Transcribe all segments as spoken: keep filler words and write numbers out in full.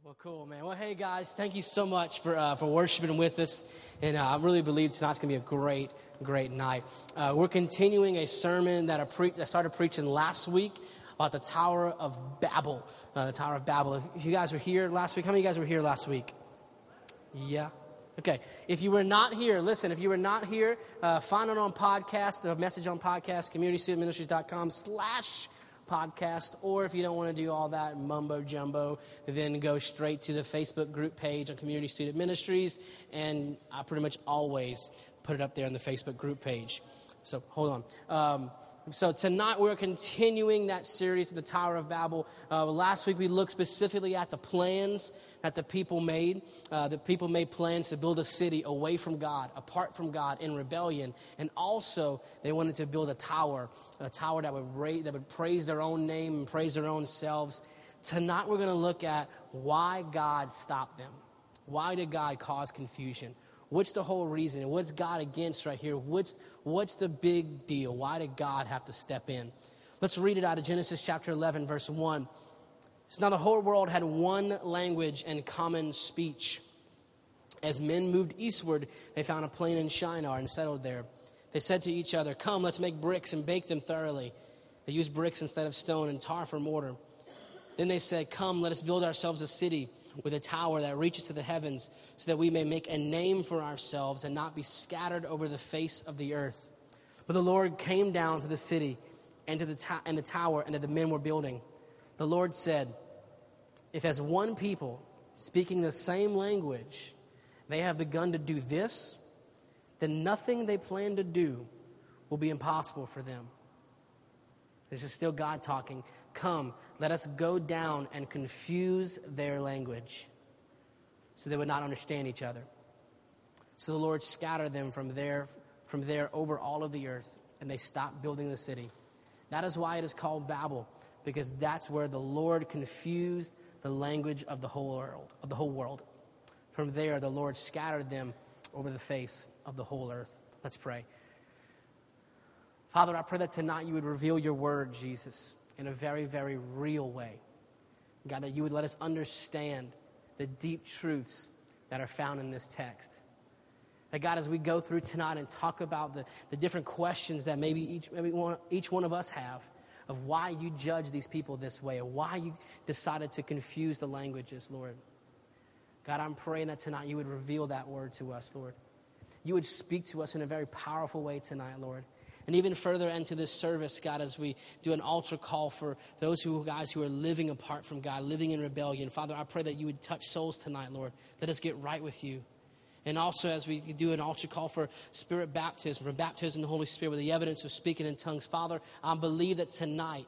Well, cool, man. Well, hey, guys, thank you so much for uh, for worshiping with us. And uh, I really believe tonight's going to be a great, great night. Uh, we're continuing a sermon that I, pre- I started preaching last week about the Tower of Babel. Uh, the Tower of Babel. If, if you guys were here last week, how many of you guys were here last week? Yeah. Okay. If you were not here, listen, if you were not here, uh, find it on podcast, the message on podcast, communitystudentministries.com slash podcast, or if you don't want to do all that mumbo jumbo, then go straight to the Facebook group page on Community Student Ministries, and I pretty much always put it up there on the Facebook group page. So hold on. Um, so tonight we're continuing that series, The Tower of Babel. Uh, last week we looked specifically at the plans that the people made. Uh, the people made plans to build a city away from God, apart from God, in rebellion. And also they wanted to build a tower, a tower that would, ra- that would praise their own name and praise their own selves. Tonight we're going to look at why God stopped them. Why did God cause confusion? What's the whole reason? What's God against right here? What's what's the big deal? Why did God have to step in? Let's read it out of Genesis chapter eleven, verse one. It's now the whole world had one language and common speech. As men moved eastward, they found a plain in Shinar and settled there. They said to each other, "Come, let's make bricks and bake them thoroughly." They used bricks instead of stone and tar for mortar. Then they said, "Come, let us build ourselves a city with a tower that reaches to the heavens, so that we may make a name for ourselves and not be scattered over the face of the earth." But the Lord came down to the city and to the to- and the tower and that the men were building. The Lord said, "If as one people, speaking the same language, they have begun to do this, then nothing they plan to do will be impossible for them." This is still God talking. "Come, let us go down and confuse their language, so they would not understand each other." So the Lord scattered them from there, from there over all of the earth, and they stopped building the city. That is why it is called Babel, because that's where the Lord confused the language of the whole world. Of the whole world. From there, the Lord scattered them over the face of the whole earth. Let's pray. Father, I pray that tonight you would reveal your word, Jesus, in a very, very real way. God, that you would let us understand the deep truths that are found in this text. That God, as we go through tonight and talk about the, the different questions that maybe each, maybe one, each one of us have of why you judge these people this way, or why you decided to confuse the languages, Lord. God, I'm praying that tonight you would reveal that word to us, Lord. You would speak to us in a very powerful way tonight, Lord. And even further into this service, God, as we do an altar call for those who guys who are living apart from God, living in rebellion, Father, I pray that you would touch souls tonight, Lord. Let us get right with you. And also as we do an altar call for spirit baptism, for baptism in the Holy Spirit with the evidence of speaking in tongues, Father, I believe that tonight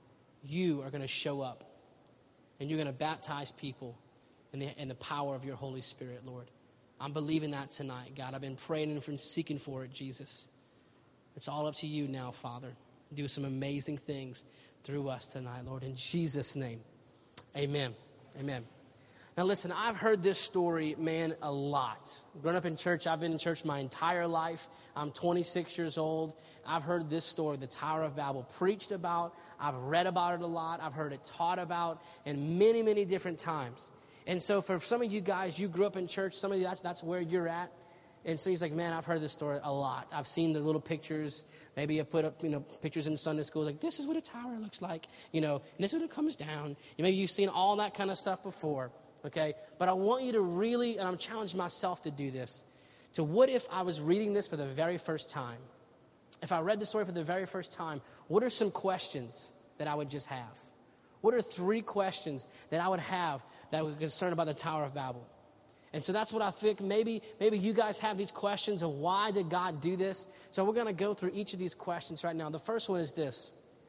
you are going to show up and you're going to baptize people in the, in the power of your Holy Spirit, Lord. I'm believing that tonight, God. I've been praying and seeking for it, Jesus. It's all up to you now, Father. Do some amazing things through us tonight, Lord. In Jesus' name, amen. Amen. Now, listen, I've heard this story, man, a lot. Growing up in church, I've been in church my entire life. I'm twenty-six years old. I've heard this story, the Tower of Babel, preached about. I've read about it a lot. I've heard it taught about in many, many different times. And so for some of you guys, you grew up in church. Some of you, that's, that's where you're at. And so he's like, man, I've heard this story a lot. I've seen the little pictures. Maybe I put up, you know, pictures in Sunday school. Like, this is what a tower looks like, you know, and this is what it comes down. Maybe you've seen all that kind of stuff before, okay? But I want you to really, and I'm challenging myself to do this, to what if I was reading this for the very first time? If I read the story for the very first time, what are some questions that I would just have? What are three questions that I would have that would concern about the Tower of Babel? And so that's what I think. Maybe, maybe you guys have these questions of why did God do this? So we're going to go through each of these questions right now. The first one is this.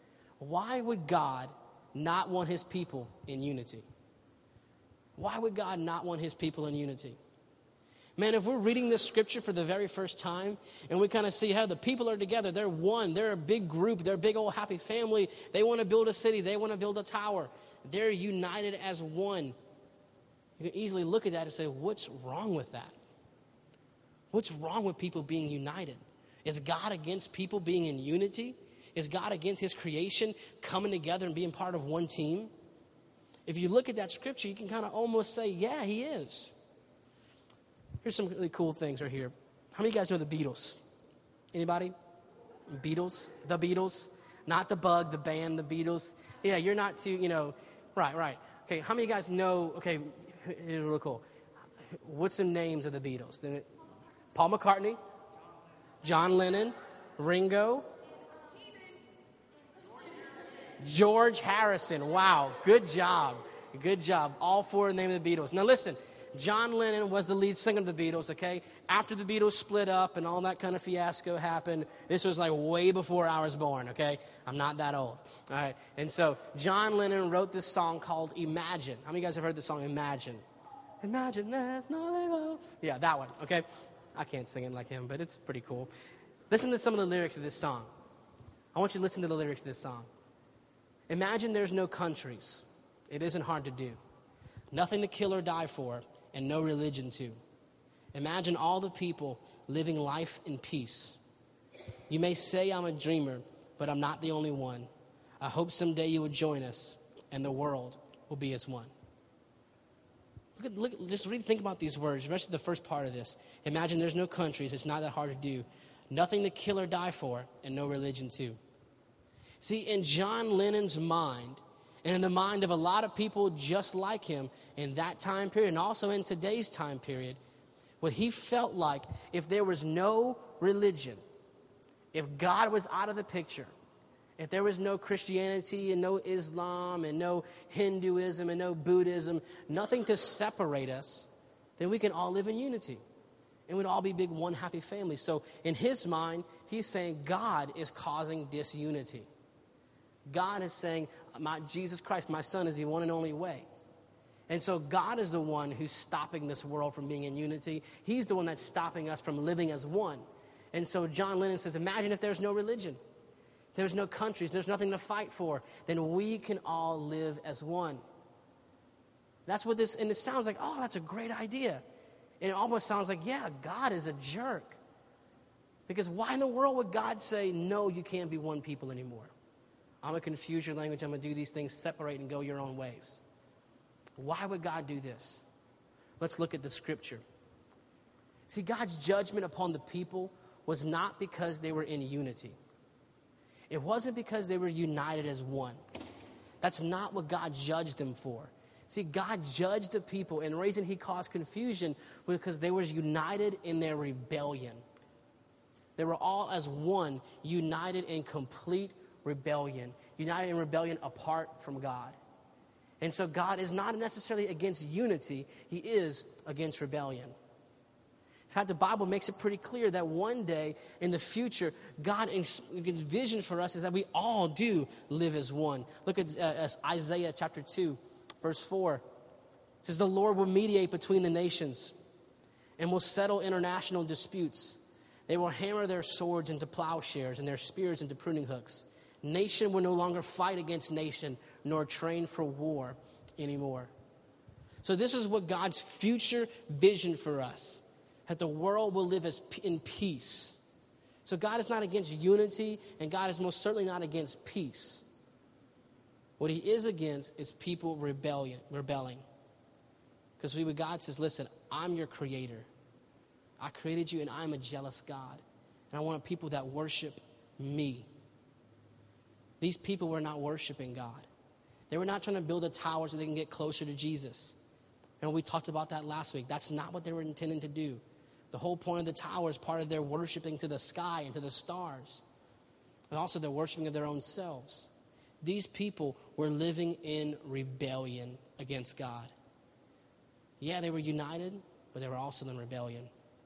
Why would God not want his people in unity? Why would God not want his people in unity? Man, if we're reading this scripture for the very first time and we kind of see how the people are together, they're one, they're a big group, they're a big old happy family. They want to build a city, they want to build a tower. They're united as one. You can easily look at that and say, what's wrong with that? What's wrong with people being united? Is God against people being in unity? Is God against his creation coming together and being part of one team? if you look at that scripture, you can kind of almost say, yeah, he is. Here's some really cool things right here. How many of you guys know the Beatles? Anybody? Beatles? The Beatles? Not the Bug, the band, the Beatles. Yeah, you're not too, you know, right, right. Okay, how many of you guys know, okay, here's really cool. What's some names of the Beatles? Paul McCartney, John Lennon, Ringo, George Harrison. Wow, good job. Good job. All four of the name of the Beatles. Now listen, John Lennon was the lead singer of the Beatles, okay? After the Beatles split up and all that kind of fiasco happened, this was like way before I was born, okay? I'm not that old, all right? And so John Lennon wrote this song called Imagine. How many of you guys have heard the song Imagine? Imagine there's no label. Yeah, that one, okay? I can't sing it like him, but it's pretty cool. Listen to some of the lyrics of this song. I want you to listen to the lyrics of this song. Imagine there's no countries. It isn't hard to do. Nothing to kill or die for, and no religion too. Imagine all the people living life in peace. You may say I'm a dreamer, but I'm not the only one. I hope someday you will join us, and the world will be as one. Look at, look, just really think about these words, especially the first part of this. Imagine there's no countries. It's not that hard to do. Nothing to kill or die for, and no religion too. See, in John Lennon's mind, and in the mind of a lot of people just like him in that time period, and also in today's time period, what he felt like if there was no religion, if God was out of the picture, if there was no Christianity and no Islam and no Hinduism and no Buddhism, nothing to separate us, then we can all live in unity. And we'd all be big one happy family. So in his mind, he's saying God is causing disunity. God is saying, my Jesus Christ, my son, is the one and only way. And so God is the one who's stopping this world from being in unity. He's the one that's stopping us from living as one. And so John Lennon says, imagine if there's no religion. There's no countries, there's nothing to fight for, then we can all live as one. That's what this, and it sounds like, oh, that's a great idea. And it almost sounds like, yeah, God is a jerk. Because why in the world would God say, no, you can't be one people anymore? I'm going to confuse your language, I'm going to do these things, separate and go your own ways. Why would God do this? Let's look at the scripture. See, God's judgment upon the people was not because they were in unity. It wasn't because they were united as one. That's not what God judged them for. See, God judged the people, and the reason he caused confusion was because they were united in their rebellion. They were all as one, united in complete rebellion, united in rebellion apart from God. And so God is not necessarily against unity, he is against rebellion. In fact, the Bible makes it pretty clear that one day in the future, God envisions for us is that we all do live as one. Look at uh, Isaiah chapter two, verse four. It says, the Lord will mediate between the nations and will settle international disputes. They will hammer their swords into plowshares and their spears into pruning hooks. Nation will no longer fight against nation, nor train for war anymore. So this is what God's future vision for us, that the world will live as in peace. So God is not against unity, and God is most certainly not against peace. What he is against is people rebellion, rebelling. Because we, God says, listen, I'm your creator. I created you, and I'm a jealous God. And I want people that worship me. These people were not worshiping God. They were not trying to build a tower so they can get closer to Jesus. And we talked about that last week. That's not what they were intending to do. The whole point of the tower is part of their worshiping to the sky and to the stars. And also their worshiping of their own selves. These people were living in rebellion against God. Yeah, they were united, but they were also in rebellion.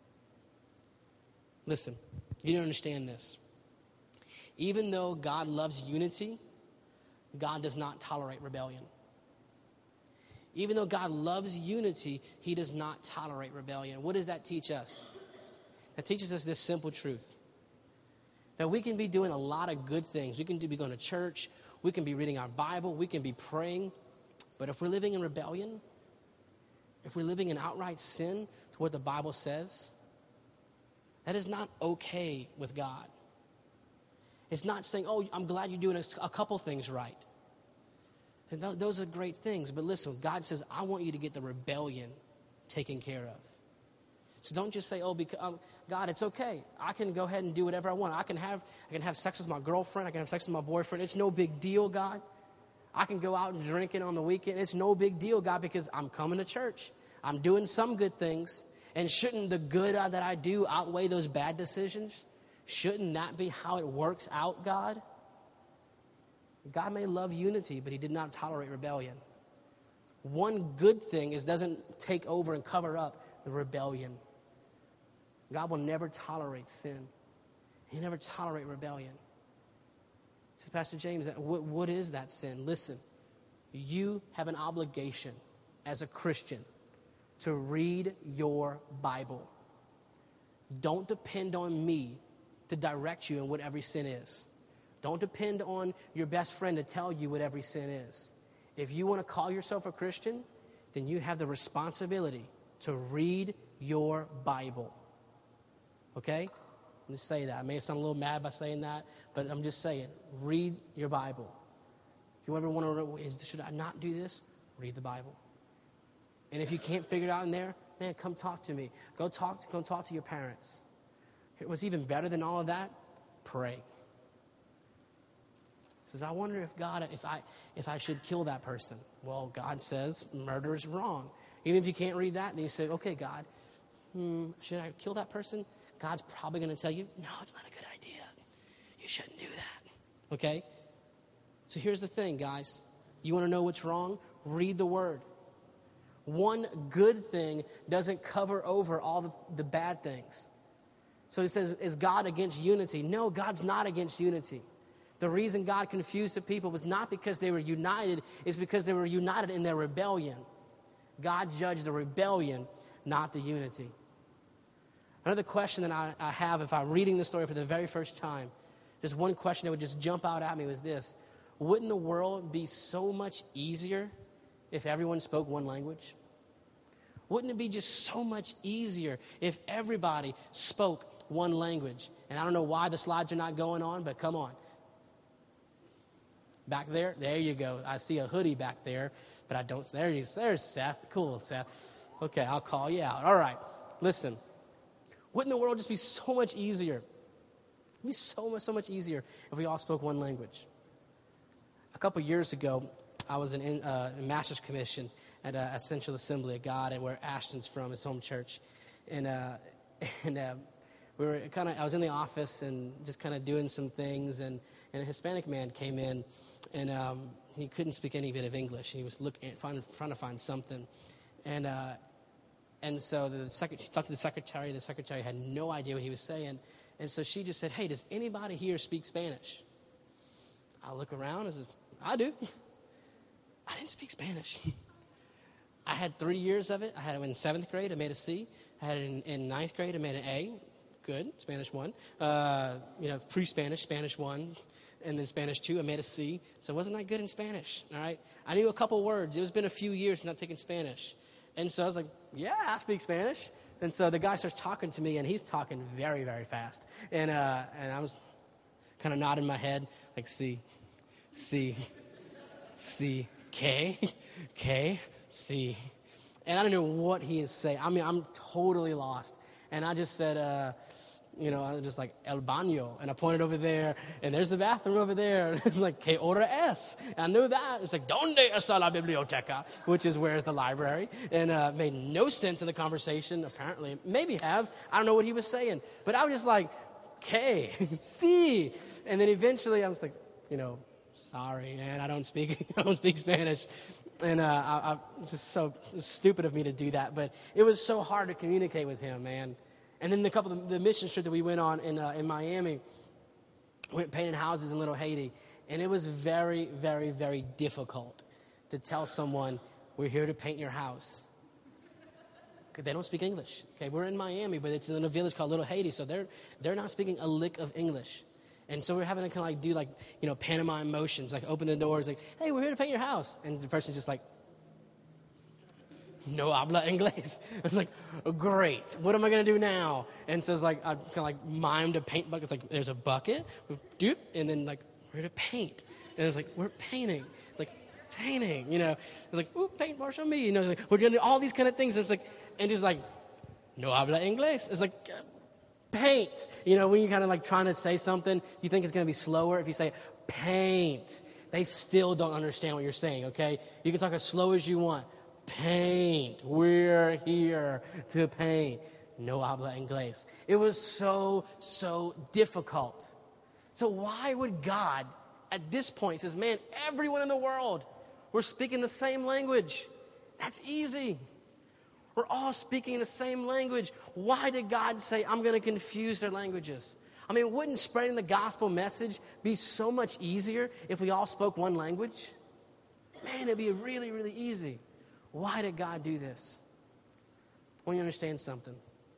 Listen, you don't understand this. Even though God loves unity, God does not tolerate rebellion. Even though God loves unity, he does not tolerate rebellion. What does that teach us? That teaches us this simple truth. That we can be doing a lot of good things. We can be going to church. We can be reading our Bible. We can be praying. But if we're living in rebellion, if we're living in outright sin to what the Bible says, that is not okay with God. It's not saying, oh, I'm glad you're doing a couple things right. And th- those are great things. But listen, God says, I want you to get the rebellion taken care of. So don't just say, oh, because, um, God, it's okay. I can go ahead and do whatever I want. I can have I can have sex with my girlfriend. I can have sex with my boyfriend. It's no big deal, God. I can go out and drink it on the weekend. It's no big deal, God, because I'm coming to church. I'm doing some good things. And shouldn't the good uh, that I do outweigh those bad decisions? Shouldn't that be how it works out, God? God may love unity, but he did not tolerate rebellion. One good thing is doesn't take over and cover up the rebellion. God will never tolerate sin. He'll never tolerate rebellion. So Pastor James, what, what is that sin? Listen, you have an obligation as a Christian to read your Bible. Don't depend on me to direct you in what every sin is. Don't depend on your best friend to tell you what every sin is. If you want to call yourself a Christian, then you have the responsibility to read your Bible. Okay? Let me say that. I may sound a little mad by saying that, but I'm just saying, read your Bible. If you ever want to know, is, should I not do this? Read the Bible. And if you can't figure it out in there, man, come talk to me. Go talk, go talk to your parents. What's even better than all of that? Pray. Says, I wonder if God, if I, if I should kill that person. Well, God says murder is wrong. Even if you can't read that, then you say, okay, God, hmm, should I kill that person? God's probably going to tell you, no, it's not a good idea. You shouldn't do that. Okay? So here's the thing, guys. You want to know what's wrong? Read the Word. One good thing doesn't cover over all the, the bad things. So he says, is God against unity? No, God's not against unity. The reason God confused the people was not because they were united, it's because they were united in their rebellion. God judged the rebellion, not the unity. Another question that I, I have if I'm reading the story for the very first time, just one question that would just jump out at me was this. Wouldn't the world be so much easier if everyone spoke one language? Wouldn't it be just so much easier if everybody spoke one language? And I don't know why the slides are not going on, but come on. Back there, there you go. I see a hoodie back there, but I don't. There you, there's Seth. Cool, Seth. Okay, I'll call you out. All right, listen. Wouldn't the world just be so much easier? It'd be so much, so much easier if we all spoke one language. A couple years ago, I was in uh, a master's commission at uh, Essential Assembly of God, and where Ashton's from, his home church, and uh, and uh, we were kind of. I was in the office and just kind of doing some things, and, and a Hispanic man came in, and um, he couldn't speak any bit of English. He was looking, trying to find something, and uh, and so the secretary talked to the secretary. The secretary had no idea what he was saying, and so she just said, "Hey, does anybody here speak Spanish?" I look around and said, "I do." I didn't speak Spanish. I had three years of it. I had it in seventh grade. I made a C. I had it in, in ninth grade. I made an A. Good. Spanish one. Uh, you know, pre-Spanish, Spanish one. And then Spanish two, I made a C. So I wasn't that good in Spanish, all right? I knew a couple words. It was been a few years not taking Spanish. And so I was like, yeah, I speak Spanish. And so the guy starts talking to me, and he's talking very, very fast. And, uh, and I was kind of nodding my head, like, C, C, C. K, K, C. And I don't know what he is saying. I mean, I'm totally lost. And I just said, uh, you know, I was just like, el baño. And I pointed over there, and there's the bathroom over there. And it's like, que hora es? And I knew that. It's like, donde está la biblioteca? Which is, where's the library? And uh, made no sense in the conversation, apparently. Maybe have. I don't know what he was saying. But I was just like, K, C. And then eventually I was like, you know, sorry, man, I don't speak I don't speak Spanish. And uh, I, I just so stupid of me to do that. But it was so hard to communicate with him, man. And then the couple of the mission trip that we went on in uh, in Miami, went painting houses in Little Haiti. And it was very, very, very difficult to tell someone, we're here to paint your house. Because they don't speak English. Okay, we're in Miami, but it's in a village called Little Haiti. So they're they're not speaking a lick of English. And so we're having to kind of like do like, you know, pantomime motions, like open the doors, like, hey, we're here to paint your house. And the person's just like, no habla inglés. It's like, oh, great. What am I going to do now? And so it's like, I kind of like mimed a paint bucket. It's like, there's a bucket, and then like, we're here to paint. And it's like, we're painting. It's like, painting, you know. It's like, ooh, paint Marshall me, you know. Like, we're doing all these kind of things. It's like, and just like, no habla inglés. It's like, paint. You know, when you're kind of like trying to say something, you think it's going to be slower. If you say paint, they still don't understand what you're saying, okay? You can talk as slow as you want. Paint. We're here to paint. No habla inglés. It was so, so difficult. So why would God, at this point, says, man, everyone in the world, we're speaking the same language. That's easy. We're all speaking the same language. Why did God say, I'm going to confuse their languages? I mean, wouldn't spreading the gospel message be so much easier if we all spoke one language? Man, it'd be really, really easy. Why did God do this? I want you to understand something.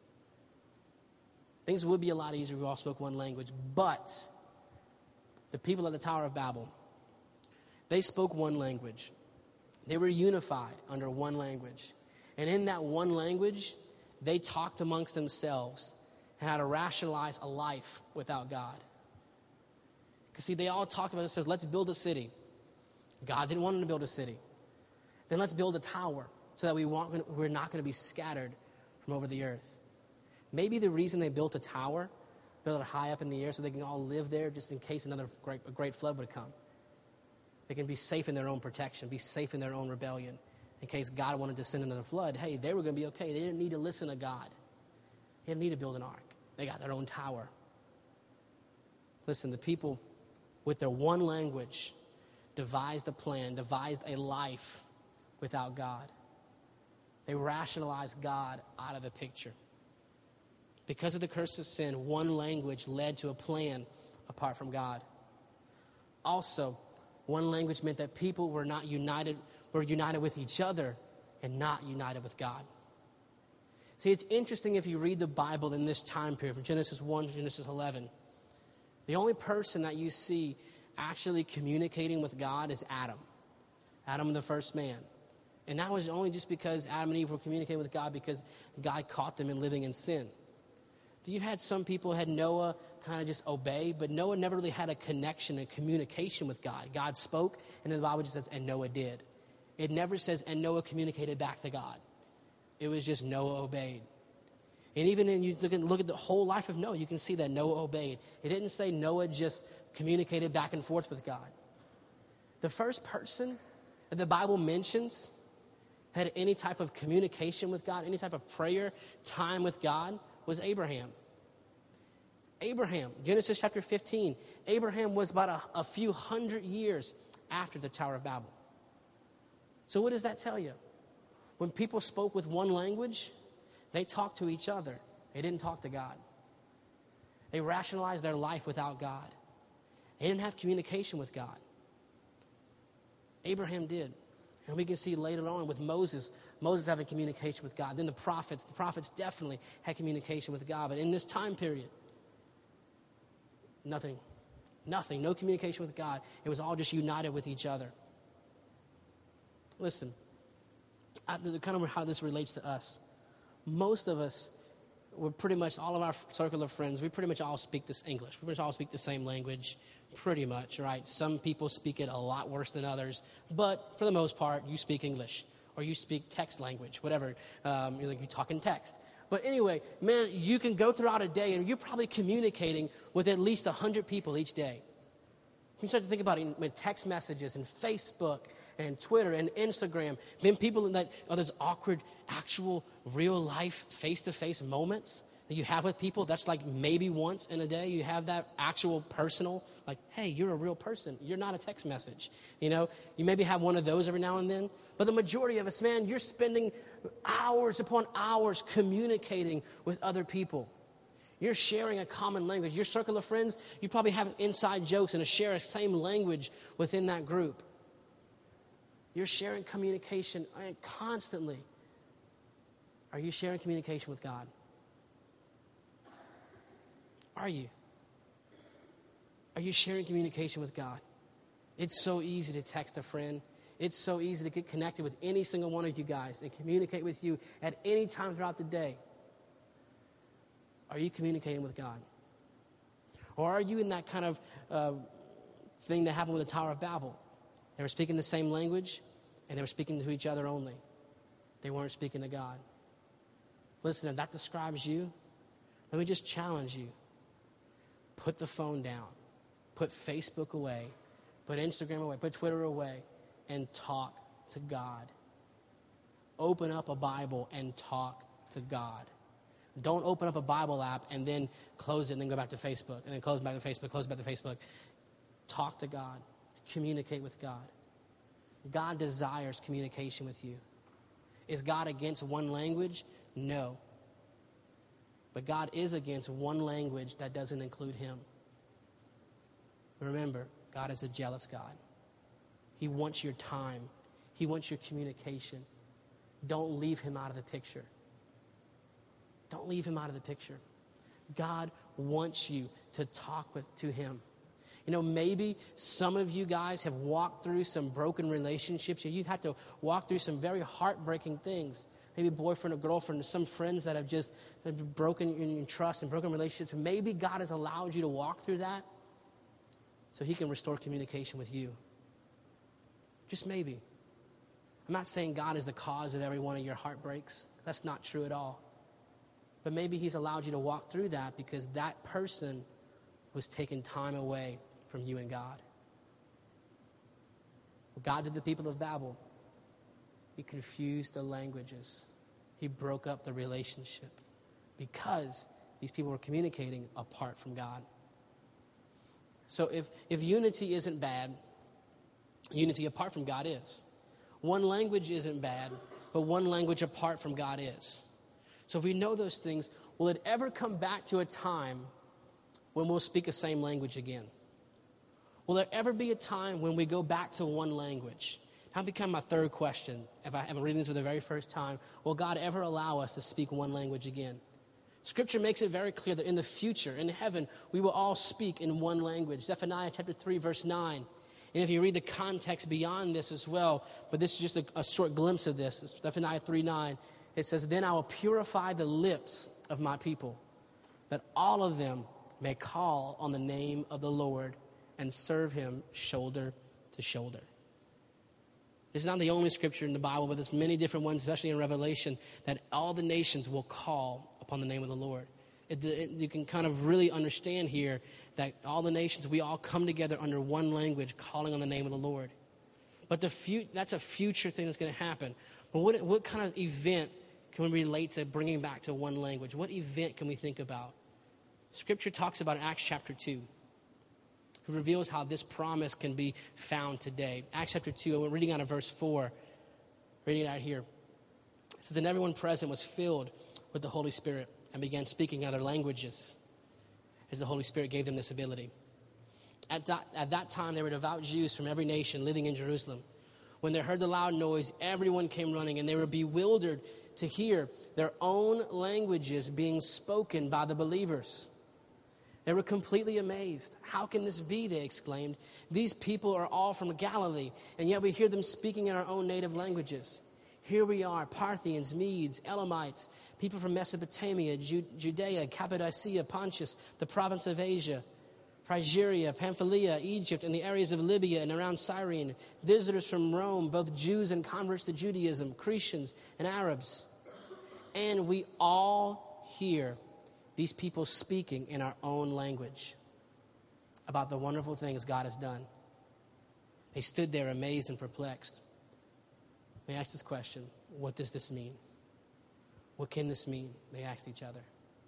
Things would be a lot easier if we all spoke one language, but the people at the Tower of Babel, they spoke one language. They were unified under one language. And in that one language, they talked amongst themselves and how to rationalize a life without God. Because see, they all talked about it. It says, let's build a city. God didn't want them to build a city. Then let's build a tower so that we want, we're not going to be scattered from over the earth. Maybe the reason they built a tower, built it high up in the air so they can all live there just in case another great, a great flood would come. They can be safe in their own protection, be safe in their own rebellion. In case God wanted to send another flood, hey, they were going to be okay. They didn't need to listen to God. They didn't need to build an ark. They got their own tower. Listen, the people with their one language devised a plan, devised a life without God. They rationalized God out of the picture. Because of the curse of sin, one language led to a plan apart from God. Also, one language meant that people were not united, were united with each other and not united with God. See, it's interesting if you read the Bible in this time period, from Genesis one to Genesis eleven. The only person that you see actually communicating with God is Adam. Adam, the first man. And that was only just because Adam and Eve were communicating with God because God caught them in living in sin. You've had some people who had Noah kind of just obey, but Noah never really had a connection and communication with God. God spoke, and then the Bible just says, and Noah did. It never says, and Noah communicated back to God. It was just Noah obeyed. And even when you look at, look at the whole life of Noah, you can see that Noah obeyed. It didn't say Noah just communicated back and forth with God. The first person that the Bible mentions had any type of communication with God, any type of prayer, time with God, was Abraham. Abraham, Genesis chapter fifteen, Abraham was about a, a few hundred years after the Tower of Babel. So what does that tell you? When people spoke with one language, they talked to each other. They didn't talk to God. They rationalized their life without God. They didn't have communication with God. Abraham did. And we can see later on with Moses, Moses having communication with God. Then the prophets, the prophets definitely had communication with God. But in this time period, nothing. Nothing. No communication with God. It was all just united with each other. Listen, I, kind of how this relates to us. Most of us, we're pretty much, all of our circle of friends, we pretty much all speak this English. We pretty much all speak the same language, pretty much, right? Some people speak it a lot worse than others, but for the most part, you speak English, or you speak text language, whatever. Um, you're like, you talk in text. But anyway, man, you can go throughout a day, and you're probably communicating with at least one hundred people each day. You start to think about it with text messages and Facebook and Twitter and Instagram. Then people in that, oh, there's awkward, actual, real life, face-to-face moments that you have with people. That's like maybe once in a day you have that actual personal, like, hey, you're a real person. You're not a text message. You know, you maybe have one of those every now and then. But the majority of us, man, you're spending hours upon hours communicating with other people. You're sharing a common language. Your circle of friends, you probably have inside jokes and share a same language within that group. You're sharing communication constantly. Are you sharing communication with God? Are you? Are you sharing communication with God? It's so easy to text a friend. It's so easy to get connected with any single one of you guys and communicate with you at any time throughout the day. Are you communicating with God? Or are you in that kind of uh, thing that happened with the Tower of Babel? They were speaking the same language, and they were speaking to each other only. They weren't speaking to God. Listen, if that describes you, let me just challenge you. Put the phone down. Put Facebook away. Put Instagram away. Put Twitter away. And talk to God. Open up a Bible and talk to God. Don't open up a Bible app and then close it and then go back to Facebook. And then close back to Facebook, close back to Facebook. Talk to God. Communicate with God. God desires communication with you. Is God against one language? No. But God is against one language that doesn't include him. Remember, God is a jealous God. He wants your time. He wants your communication. Don't leave him out of the picture. Don't leave him out of the picture. God wants you to talk with to him. You know, maybe some of you guys have walked through some broken relationships. You've had to walk through some very heartbreaking things. Maybe boyfriend or girlfriend, or some friends that have just have broken in trust and broken relationships. Maybe God has allowed you to walk through that so he can restore communication with you. Just maybe. I'm not saying God is the cause of every one of your heartbreaks. That's not true at all. But maybe he's allowed you to walk through that because that person was taking time away from you and God. What God did to the people of Babel, he confused the languages. He broke up the relationship because these people were communicating apart from God. So if, if unity isn't bad, unity apart from God is. One language isn't bad, but one language apart from God is. So if we know those things, will it ever come back to a time when we'll speak the same language again? Will there ever be a time when we go back to one language? That'll become my third question. If I am reading this for the very first time, will God ever allow us to speak one language again? Scripture makes it very clear that in the future, in heaven, we will all speak in one language. Zephaniah chapter three, verse nine. And if you read the context beyond this as well, but this is just a, a short glimpse of this, Zephaniah three nine, it says, "Then I will purify the lips of my people, that all of them may call on the name of the Lord and serve him shoulder to shoulder." This is not the only scripture in the Bible, but there's many different ones, especially in Revelation, that all the nations will call upon the name of the Lord. It, it, you can kind of really understand here that all the nations, we all come together under one language, calling on the name of the Lord. But the fu- that's a future thing that's going to happen. But what, what kind of event can we relate to bringing back to one language? What event can we think about? Scripture talks about in Acts chapter two. It reveals how this promise can be found today. Acts chapter two, and we're reading out of verse four. Reading it out here. It says, "And everyone present was filled with the Holy Spirit and began speaking other languages as the Holy Spirit gave them this ability. At that, at that time, there were devout Jews from every nation living in Jerusalem. When they heard the loud noise, everyone came running, and they were bewildered to hear their own languages being spoken by the believers. They were completely amazed. 'How can this be?' they exclaimed. 'These people are all from Galilee, and yet we hear them speaking in our own native languages. Here we are, Parthians, Medes, Elamites, people from Mesopotamia, Ju- Judea, Cappadocia, Pontus, the province of Asia, Phrygia, Pamphylia, Egypt, and the areas of Libya and around Cyrene, visitors from Rome, both Jews and converts to Judaism, Cretans and Arabs. And we all hear these people speaking in our own language about the wonderful things God has done.' They stood there amazed and perplexed." They asked this question: what does this mean? What can this mean? They asked each other.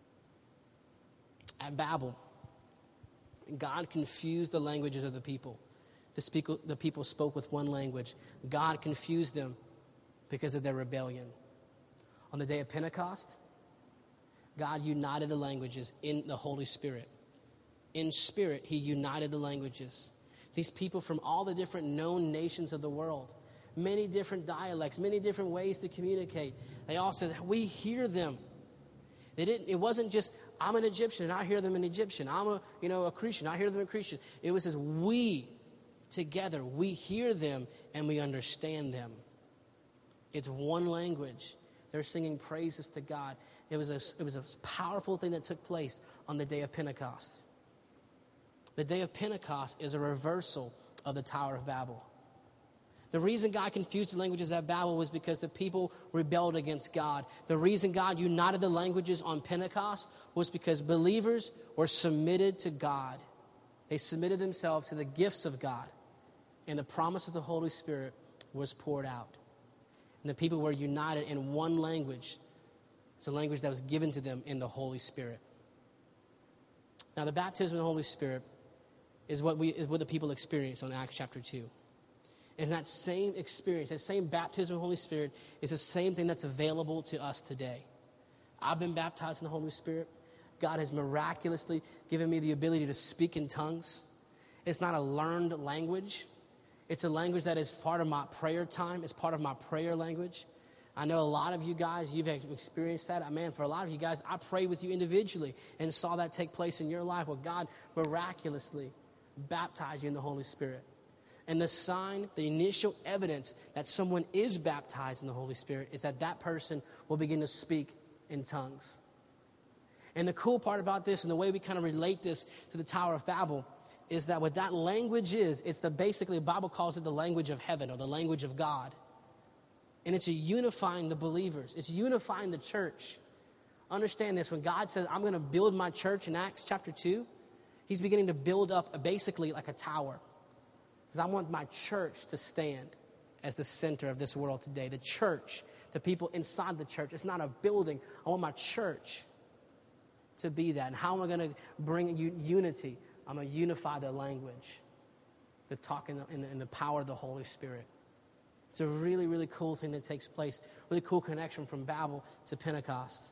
At Babel, God confused the languages of the people. The, speak, the people spoke with one language. God confused them because of their rebellion. On the day of Pentecost, God united the languages in the Holy Spirit. In spirit, he united the languages. These people from all the different known nations of the world, many different dialects, many different ways to communicate. They all said, we hear them. They didn't, it wasn't just, I'm an Egyptian and I hear them in Egyptian. I'm a, you know, a Cretan, I hear them in Cretan. It was as we together, we hear them and we understand them. It's one language. They're singing praises to God. It was a, it was a powerful thing that took place on the day of Pentecost. The day of Pentecost is a reversal of the Tower of Babel. The reason God confused the languages at Babel was because the people rebelled against God. The reason God united the languages on Pentecost was because believers were submitted to God. They submitted themselves to the gifts of God, and the promise of the Holy Spirit was poured out. And the people were united in one language. It's a language that was given to them in the Holy Spirit. Now, the baptism of the Holy Spirit is what we is what the people experienced on Acts chapter two. And that same experience, that same baptism of the Holy Spirit is the same thing that's available to us today. I've been baptized in the Holy Spirit. God has miraculously given me the ability to speak in tongues. It's not a learned language. It's a language that is part of my prayer time. It's part of my prayer language. I know a lot of you guys, you've experienced that. Man, for a lot of you guys, I prayed with you individually and saw that take place in your life where God miraculously baptized you in the Holy Spirit. And the sign, the initial evidence that someone is baptized in the Holy Spirit is that that person will begin to speak in tongues. And the cool part about this and the way we kind of relate this to the Tower of Babel is that what that language is, it's the basically, the Bible calls it the language of heaven or the language of God. And it's a unifying the believers. It's unifying the church. Understand this, when God says, I'm going to build my church in Acts chapter two, he's beginning to build up a, basically like a tower. Because I want my church to stand as the center of this world today. The church, the people inside the church. It's not a building. I want my church to be that. And how am I going to bring unity? I'm going to unify the language, the talk in the, in, the, in the power of the Holy Spirit. It's a really, really cool thing that takes place. Really cool connection from Babel to Pentecost.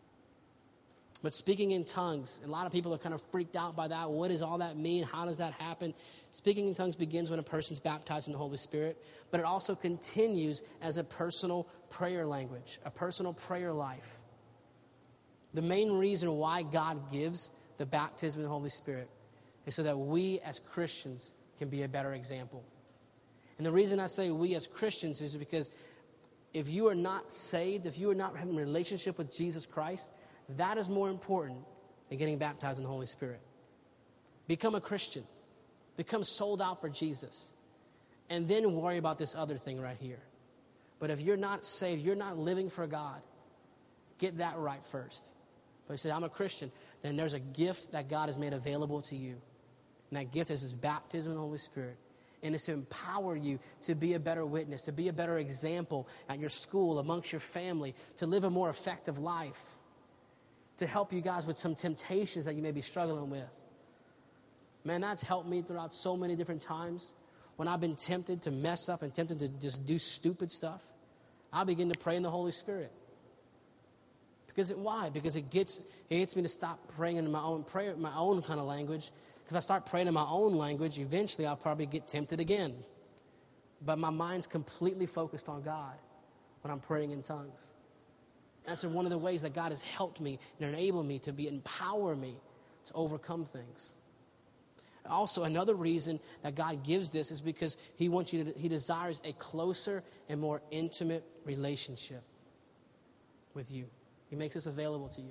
But speaking in tongues, a lot of people are kind of freaked out by that. What does all that mean? How does that happen? Speaking in tongues begins when a person's baptized in the Holy Spirit, but it also continues as a personal prayer language, a personal prayer life. The main reason why God gives the baptism in the Holy Spirit is so that we as Christians can be a better example. And the reason I say we as Christians is because if you are not saved, if you are not having a relationship with Jesus Christ, that is more important than getting baptized in the Holy Spirit. Become a Christian. Become sold out for Jesus. And then worry about this other thing right here. But if you're not saved, you're not living for God, get that right first. But you say, I'm a Christian, then there's a gift that God has made available to you. And that gift is His baptism in the Holy Spirit. And it's to empower you to be a better witness, to be a better example at your school, amongst your family, to live a more effective life, to help you guys with some temptations that you may be struggling with. Man, that's helped me throughout so many different times. When I've been tempted to mess up and tempted to just do stupid stuff, I begin to pray in the Holy Spirit. Because it, why? Because it gets it gets me to stop praying in my own prayer, my own kind of language. Because if I start praying in my own language, eventually I'll probably get tempted again. But my mind's completely focused on God when I'm praying in tongues. That's one of the ways that God has helped me and enabled me to be, empower me to overcome things. Also, another reason that God gives this is because He wants you to, He desires a closer and more intimate relationship with you. He makes this available to you.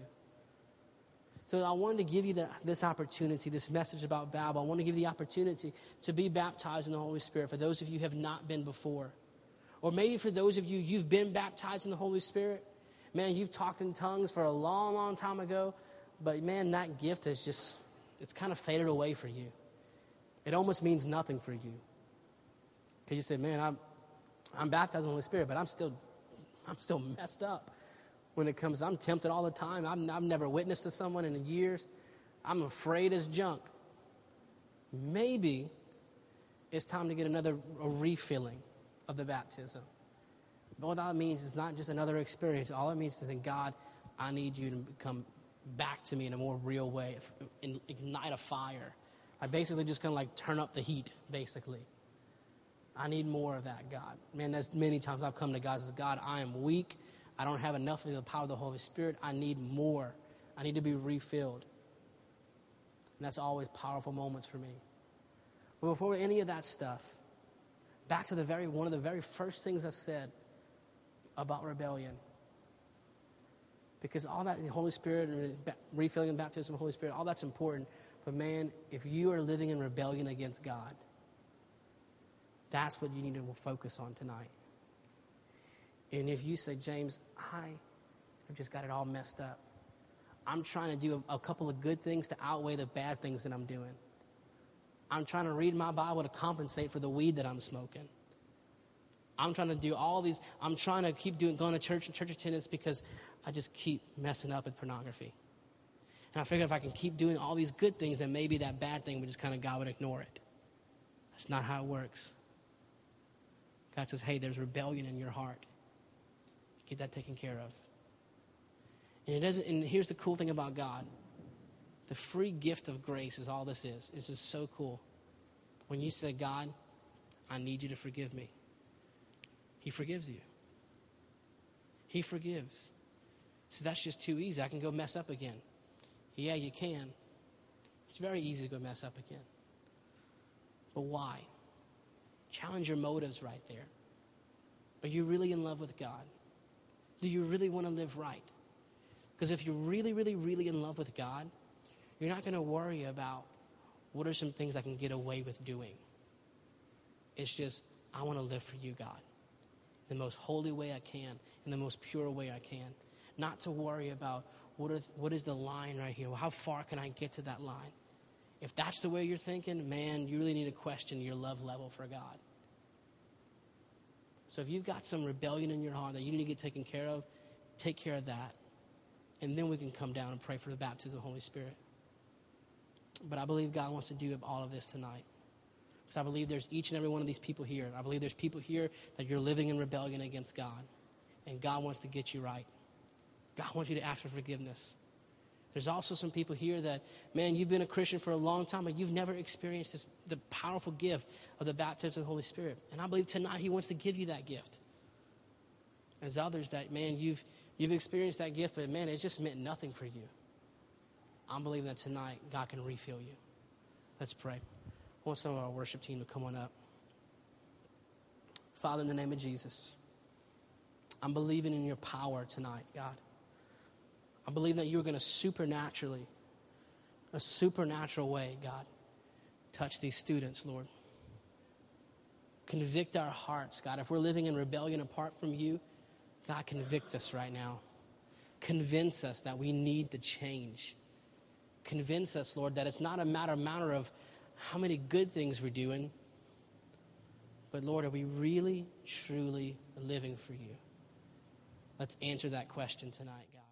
So I wanted to give you the, this opportunity, this message about Babel. I want to give you the opportunity to be baptized in the Holy Spirit for those of you who have not been before. Or maybe for those of you, you've been baptized in the Holy Spirit. Man, you've talked in tongues for a long, long time ago. But man, that gift is just, it's kind of faded away for you. It almost means nothing for you. Because you say, man, I'm, I'm baptized in the Holy Spirit, but I'm still, I'm still messed up. When it comes, I'm tempted all the time. I'm, I've never witnessed to someone in years. I'm afraid as junk. Maybe it's time to get another a refilling of the baptism. But what that means is not just another experience. All it means is that, God, I need you to come back to me in a more real way, and ignite a fire. I basically just kind of like turn up the heat, basically. I need more of that, God. Man, there's many times I've come to God and said, God, I am weak. I don't have enough of the power of the Holy Spirit. I need more. I need to be refilled. And that's always powerful moments for me. But before any of that stuff, back to the very one of the very first things I said about rebellion. Because all that, the Holy Spirit, and refilling and baptism of the Holy Spirit, all that's important. But man, if you are living in rebellion against God, That's what you need to focus on tonight. And if you say, James, I have just got it all messed up. I'm trying to do a, a couple of good things to outweigh the bad things that I'm doing. I'm trying to read my Bible to compensate for the weed that I'm smoking. I'm trying to do all these, I'm trying to keep doing, going to church and church attendance because I just keep messing up with pornography. And I figured if I can keep doing all these good things, then maybe that bad thing would just kind of, God would ignore it. That's not how it works. God says, hey, there's rebellion in your heart. Get that taken care of. And it doesn't, and here's the cool thing about God. The free gift of grace is all this is. It's just so cool. When you say, God, I need you to forgive me, he forgives you. He forgives. So that's just too easy. I can go mess up again. Yeah, you can. It's very easy to go mess up again. But why? Challenge your motives right there. Are you really in love with God? Do you really want to live right? Because if you're really, really, really in love with God, you're not going to worry about what are some things I can get away with doing. It's just, I want to live for you, God, the most holy way I can, in the most pure way I can. Not to worry about what, are, what is the line right here? Well, how far can I get to that line? If that's the way you're thinking, man, you really need to question your love level for God. So if you've got some rebellion in your heart that you need to get taken care of, take care of that. And then we can come down and pray for the baptism of the Holy Spirit. But I believe God wants to do all of this tonight. Because I believe there's each and every one of these people here. I believe there's people here that you're living in rebellion against God. And God wants to get you right. God wants you to ask for forgiveness. There's also some people here that, man, you've been a Christian for a long time, but you've never experienced this, the powerful gift of the baptism of the Holy Spirit. And I believe tonight he wants to give you that gift. There's others that, man, you've you've experienced that gift, but, man, it just meant nothing for you. I'm believing that tonight God can refill you. Let's pray. I want some of our worship team to come on up. Father, in the name of Jesus, I'm believing in your power tonight, God. I believe that you're going to supernaturally, a supernatural way, God, touch these students, Lord. Convict our hearts, God. If we're living in rebellion apart from you, God, convict us right now. Convince us that we need to change. Convince us, Lord, that it's not a matter, matter of how many good things we're doing, but, Lord, are we really, truly living for you? Let's answer that question tonight, God.